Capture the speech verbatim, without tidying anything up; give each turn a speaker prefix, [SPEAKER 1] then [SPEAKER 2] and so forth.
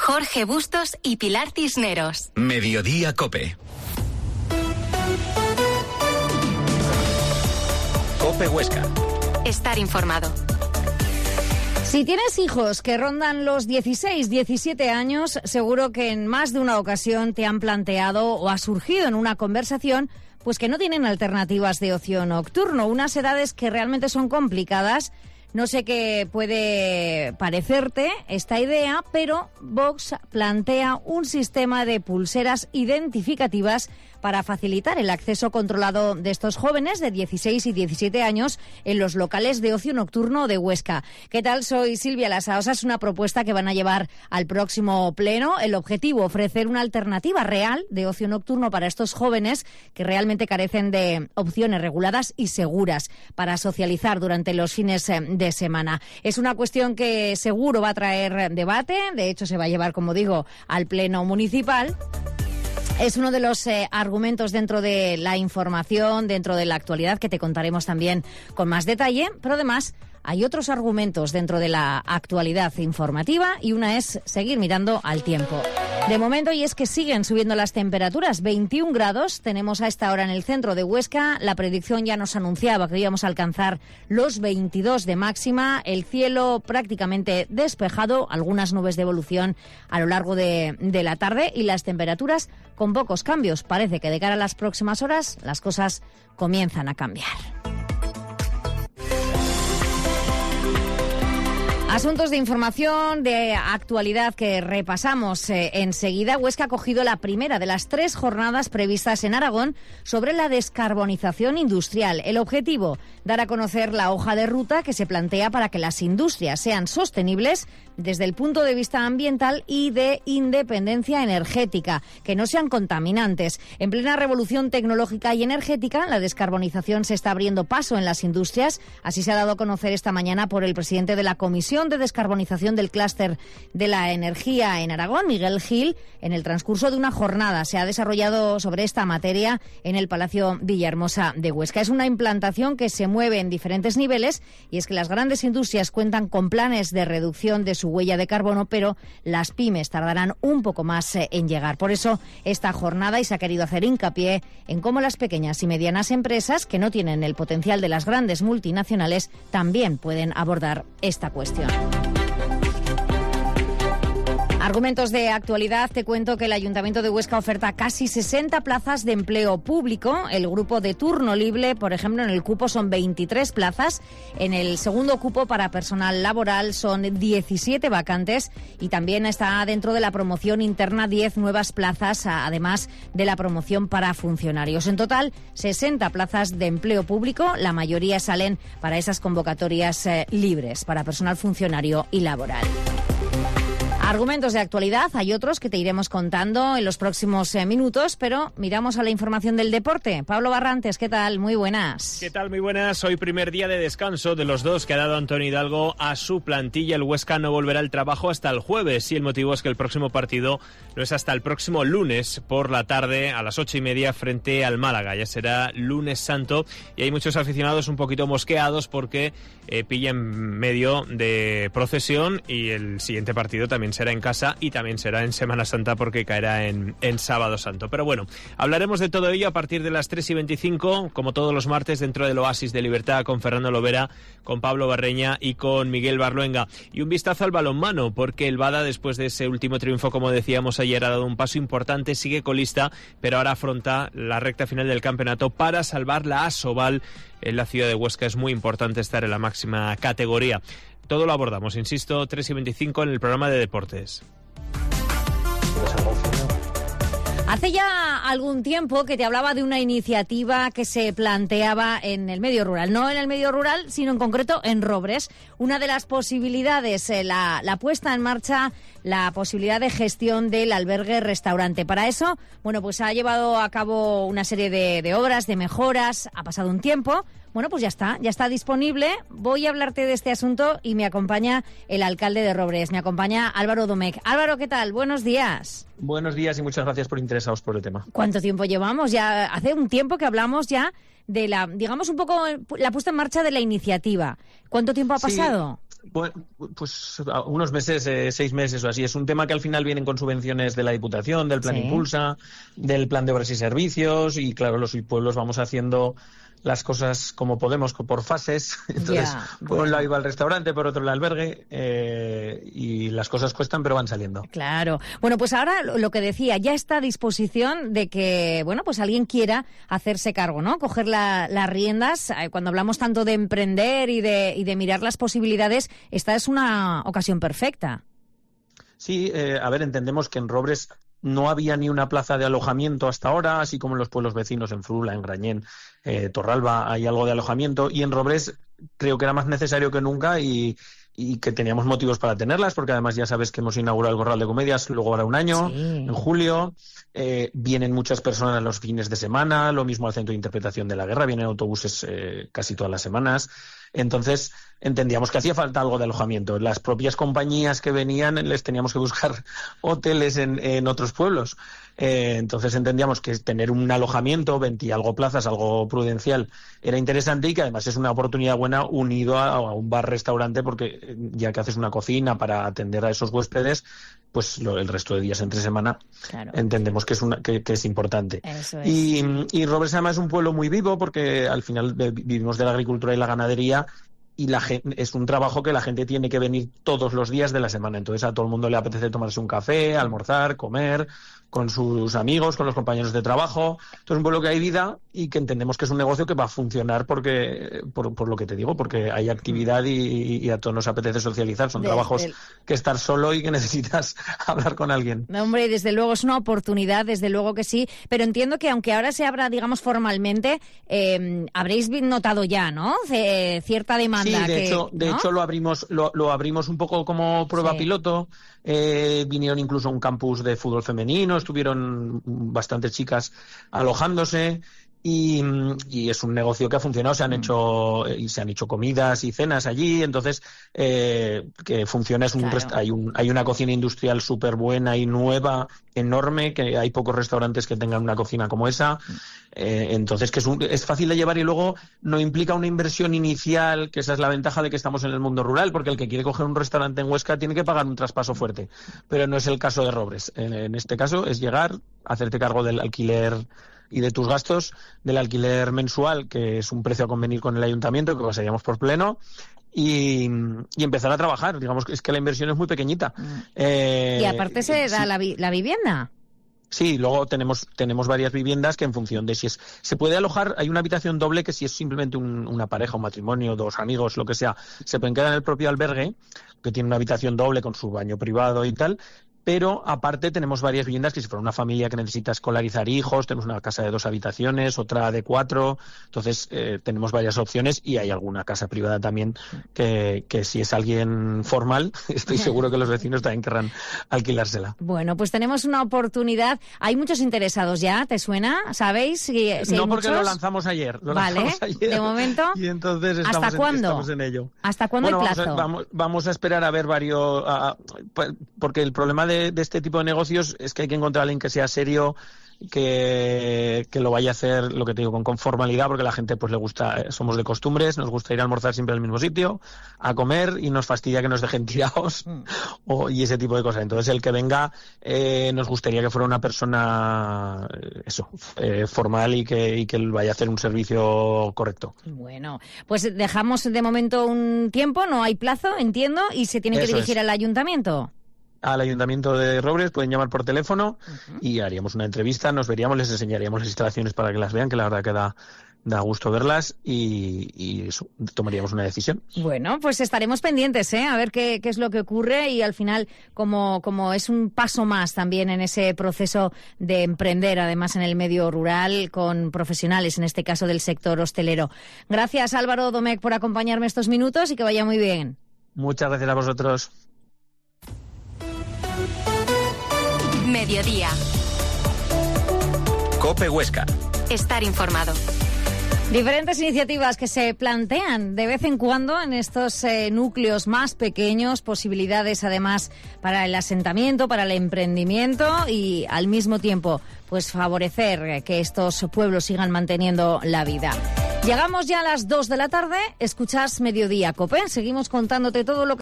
[SPEAKER 1] Jorge Bustos y Pilar Cisneros.
[SPEAKER 2] Mediodía COPE. COPE Huesca.
[SPEAKER 1] Estar informado.
[SPEAKER 3] Si tienes hijos que rondan los dieciséis, diecisiete años, seguro que en más de una ocasión te han planteado o ha surgido en una conversación pues que no tienen alternativas de ocio nocturno, unas edades que realmente son complicadas. No sé qué puede parecerte esta idea, pero Vox plantea un sistema de pulseras identificativas para facilitar el acceso controlado de estos jóvenes de dieciséis y diecisiete años en los locales de ocio nocturno de Huesca. ¿Qué tal? Soy Silvia Lasaosa. Es una propuesta que van a llevar al próximo pleno. El objetivo, ofrecer una alternativa real de ocio nocturno para estos jóvenes que realmente carecen de opciones reguladas y seguras para socializar durante los fines de semana. Es una cuestión que seguro va a traer debate. De hecho, se va a llevar, como digo, al pleno municipal. Es uno de los eh, argumentos dentro de la información, dentro de la actualidad, que te contaremos también con más detalle, pero además hay otros argumentos dentro de la actualidad informativa y una es seguir mirando al tiempo. De momento, y es que siguen subiendo las temperaturas, veintiún grados tenemos a esta hora en el centro de Huesca. La predicción ya nos anunciaba que íbamos a alcanzar los veintidós de máxima, el cielo prácticamente despejado, algunas nubes de evolución a lo largo de, de la tarde y las temperaturas con pocos cambios. Parece que de cara a las próximas horas las cosas comienzan a cambiar. Asuntos de información, de actualidad que repasamos eh, enseguida. Huesca ha cogido la primera de las tres jornadas previstas en Aragón sobre la descarbonización industrial. El objetivo, dar a conocer la hoja de ruta que se plantea para que las industrias sean sostenibles desde el punto de vista ambiental y de independencia energética, que no sean contaminantes. En plena revolución tecnológica y energética, la descarbonización se está abriendo paso en las industrias. Así se ha dado a conocer esta mañana por el presidente de la Comisión de Descarbonización del Clúster de la Energía en Aragón, Miguel Gil, en el transcurso de una jornada. Se ha desarrollado sobre esta materia en el Palacio Villahermosa de Huesca. Es una implantación que se mueve en diferentes niveles y es que las grandes industrias cuentan con planes de reducción de su huella de carbono, pero las pymes tardarán un poco más en llegar. Por eso esta jornada, y se ha querido hacer hincapié en cómo las pequeñas y medianas empresas que no tienen el potencial de las grandes multinacionales también pueden abordar esta cuestión. Argumentos de actualidad. Te cuento que el Ayuntamiento de Huesca oferta casi sesenta plazas de empleo público. El grupo de turno libre, por ejemplo, en el cupo son veintitrés plazas. En el segundo cupo para personal laboral son diecisiete vacantes y también está dentro de la promoción interna diez nuevas plazas, además de la promoción para funcionarios. En total, sesenta plazas de empleo público. La mayoría salen para esas convocatorias eh, libres, para personal funcionario y laboral. Argumentos de actualidad, hay otros que te iremos contando en los próximos eh, minutos, pero miramos a la información del deporte. Pablo Barrantes, ¿qué tal? Muy buenas.
[SPEAKER 4] ¿Qué tal? Muy buenas. Hoy primer día de descanso de los dos que ha dado Antonio Hidalgo a su plantilla. El Huesca no volverá al trabajo hasta el jueves y el motivo es que el próximo partido no es hasta el próximo lunes por la tarde a las ocho y media frente al Málaga. Ya será lunes santo y hay muchos aficionados un poquito mosqueados porque eh, pilla en medio de procesión y el siguiente partido también será en casa y también será en Semana Santa porque caerá en, en Sábado Santo. Pero bueno, hablaremos de todo ello a partir de las tres y veinticinco, como todos los martes, dentro del Oasis de Libertad, con Fernando Lovera, con Pablo Barreña y con Miguel Barluenga. Y un vistazo al balonmano, porque el Bada, después de ese último triunfo, como decíamos ayer, ha dado un paso importante, sigue colista, pero ahora afronta la recta final del campeonato para salvar la Asobal. En la ciudad de Huesca es muy importante estar en la máxima categoría. Todo lo abordamos, insisto, tres y veinticinco en el programa de deportes.
[SPEAKER 3] Hace ya algún tiempo que te hablaba de una iniciativa que se planteaba en el medio rural. No en el medio rural, sino en concreto en Robres. Una de las posibilidades, eh, la, la puesta en marcha, la posibilidad de gestión del albergue-restaurante. Para eso, bueno, pues ha llevado a cabo una serie de, de obras, de mejoras. Ha pasado un tiempo. Bueno, pues ya está, ya está disponible. Voy a hablarte de este asunto y me acompaña el alcalde de Robres, me acompaña Álvaro Domecq. Álvaro, ¿qué tal? Buenos días.
[SPEAKER 5] Buenos días y muchas gracias por interesaros por el tema.
[SPEAKER 3] ¿Cuánto tiempo llevamos? Ya hace un tiempo que hablamos ya de la, digamos un poco, la puesta en marcha de la iniciativa. ¿Cuánto tiempo ha pasado?
[SPEAKER 5] Sí. Bueno, pues unos meses, eh, seis meses o así. Es un tema que al final vienen con subvenciones de la Diputación, del Plan
[SPEAKER 3] Sí.
[SPEAKER 5] Impulsa, del Plan de Obras y Servicios, y claro, los pueblos vamos haciendo las cosas como podemos, por fases. Entonces,
[SPEAKER 3] Ya,
[SPEAKER 5] por
[SPEAKER 3] bueno.
[SPEAKER 5] un lado iba al restaurante, por otro el albergue, eh, y las cosas cuestan, pero van saliendo.
[SPEAKER 3] Claro. Bueno, pues ahora lo lo que decía, ya está a disposición de que, bueno, pues alguien quiera hacerse cargo, ¿no? Coger la- las riendas. Eh, Cuando hablamos tanto de emprender y de, y de mirar las posibilidades, esta es una ocasión perfecta.
[SPEAKER 5] Sí, eh, a ver, entendemos que en Robres no había ni una plaza de alojamiento hasta ahora, así como en los pueblos vecinos, en Frula, en Grañén, eh, Torralba, hay algo de alojamiento, y en Robres creo que era más necesario que nunca y, y que teníamos motivos para tenerlas, porque además ya sabes que hemos inaugurado el Corral de Comedias, luego ahora un año,
[SPEAKER 3] Sí.
[SPEAKER 5] en julio, eh, vienen muchas personas los fines de semana, lo mismo al Centro de Interpretación de la Guerra, vienen autobuses eh, casi todas las semanas. Entonces entendíamos que hacía falta algo de alojamiento. Las propias compañías que venían les teníamos que buscar hoteles en, en otros pueblos. Eh, entonces entendíamos que tener un alojamiento, veinte y algo plazas, algo prudencial, era interesante y que además es una oportunidad buena unido a, a un bar-restaurante, porque ya que haces una cocina para atender a esos huéspedes, pues lo, el resto de días entre semana
[SPEAKER 3] Claro.
[SPEAKER 5] entendemos que es, una, que, que es importante.
[SPEAKER 3] Eso es.
[SPEAKER 5] Y, y Robres además es un pueblo muy vivo, porque al final eh, vivimos de la agricultura y la ganadería, y la gen- es un trabajo que la gente tiene que venir todos los días de la semana. Entonces a todo el mundo le apetece tomarse un café, almorzar, comer con sus amigos, con los compañeros de trabajo. Entonces es un pueblo que hay vida y que entendemos que es un negocio que va a funcionar porque por, por lo que te digo, porque hay actividad y, y a todos nos apetece socializar. Son
[SPEAKER 3] Desde
[SPEAKER 5] trabajos
[SPEAKER 3] el-
[SPEAKER 5] que estar solo y que necesitas hablar con alguien.
[SPEAKER 3] No, hombre, desde luego es una oportunidad, desde luego que sí, pero entiendo que aunque ahora se abra, digamos, formalmente, eh, habréis vi- notado ya, ¿no? C- cierta demanda.
[SPEAKER 5] Sí, de
[SPEAKER 3] que,
[SPEAKER 5] hecho, de
[SPEAKER 3] ¿no?
[SPEAKER 5] hecho lo abrimos, lo, lo abrimos un poco como prueba
[SPEAKER 3] Sí.
[SPEAKER 5] piloto. Eh, vinieron incluso a un campus de fútbol femenino, estuvieron bastantes chicas alojándose. Y, y es un negocio que ha funcionado, se han hecho y se han hecho comidas y cenas allí, entonces eh, que funciona, es un
[SPEAKER 3] Claro.
[SPEAKER 5] rest- hay un hay una cocina industrial súper buena y nueva, enorme, que hay pocos restaurantes que tengan una cocina como esa, eh, entonces que es, un- es fácil de llevar y luego no implica una inversión inicial, que esa es la ventaja de que estamos en el mundo rural, porque el que quiere coger un restaurante en Huesca tiene que pagar un traspaso fuerte, pero no es el caso de Robres. En, en este caso es llegar, hacerte cargo del alquiler y de tus gastos, del alquiler mensual, que es un precio a convenir con el ayuntamiento, que pasaríamos por pleno, y, y empezar a trabajar. Digamos que es que la inversión es muy pequeñita. Eh,
[SPEAKER 3] Y aparte se da
[SPEAKER 5] sí.
[SPEAKER 3] la, vi- la vivienda.
[SPEAKER 5] Sí, luego tenemos tenemos varias viviendas que en función de si es se puede alojar, hay una habitación doble que si es simplemente un- una pareja, un matrimonio, dos amigos, lo que sea, se pueden quedar en el propio albergue, que tiene una habitación doble con su baño privado y tal. Pero aparte tenemos varias viviendas que si fuera una familia que necesita escolarizar hijos, tenemos una casa de dos habitaciones, otra de cuatro, entonces eh, tenemos varias opciones y hay alguna casa privada también que, que si es alguien formal, estoy seguro que los vecinos también querrán alquilársela.
[SPEAKER 3] Bueno, pues tenemos una oportunidad. Hay muchos interesados ya, ¿te suena? ¿Sabéis? Si, si hay
[SPEAKER 5] No, porque
[SPEAKER 3] muchos.
[SPEAKER 5] lo lanzamos ayer. Lo
[SPEAKER 3] Vale,
[SPEAKER 5] lanzamos ayer.
[SPEAKER 3] de momento,
[SPEAKER 5] Y entonces
[SPEAKER 3] ¿hasta
[SPEAKER 5] estamos, en,
[SPEAKER 3] cuándo?
[SPEAKER 5] estamos en ello.
[SPEAKER 3] ¿Hasta cuándo
[SPEAKER 5] Bueno,
[SPEAKER 3] hay
[SPEAKER 5] vamos
[SPEAKER 3] plazo?
[SPEAKER 5] a, vamos, vamos a esperar a ver varios... a- a- porque el problema de, de este tipo de negocios es que hay que encontrar a alguien que sea serio, que, que lo vaya a hacer, lo que te digo, con, con formalidad, porque a la gente pues le gusta, eh, somos de costumbres, nos gusta ir a almorzar siempre al mismo sitio, a comer, y nos fastidia que nos dejen tirados
[SPEAKER 3] Mm.
[SPEAKER 5] o, y ese tipo de cosas. Entonces el que venga eh, nos gustaría que fuera una persona eh, eso, eh, formal y que, y que vaya a hacer un servicio correcto.
[SPEAKER 3] Bueno, pues dejamos de momento un tiempo, no hay plazo, entiendo, y se tiene que
[SPEAKER 5] Eso
[SPEAKER 3] dirigir
[SPEAKER 5] es.
[SPEAKER 3] al ayuntamiento.
[SPEAKER 5] Al Ayuntamiento de Robres pueden llamar por teléfono y haríamos una entrevista, nos veríamos, les enseñaríamos las instalaciones para que las vean, que la verdad que da, da gusto verlas, y, y eso, tomaríamos una decisión.
[SPEAKER 3] Bueno, pues estaremos pendientes, ¿eh? A ver qué, qué es lo que ocurre, y al final, como, como es un paso más también en ese proceso de emprender, además en el medio rural, con profesionales, en este caso del sector hostelero. Gracias, Álvaro Domecq, por acompañarme estos minutos y que vaya muy bien.
[SPEAKER 5] Muchas gracias a vosotros.
[SPEAKER 1] Mediodía.
[SPEAKER 2] COPE Huesca.
[SPEAKER 1] Estar informado.
[SPEAKER 3] Diferentes iniciativas que se plantean de vez en cuando en estos eh, núcleos más pequeños, posibilidades además para el asentamiento, para el emprendimiento y al mismo tiempo pues favorecer eh, que estos pueblos sigan manteniendo la vida. Llegamos ya a las dos de la tarde, escuchas Mediodía Cope, seguimos contándote todo lo que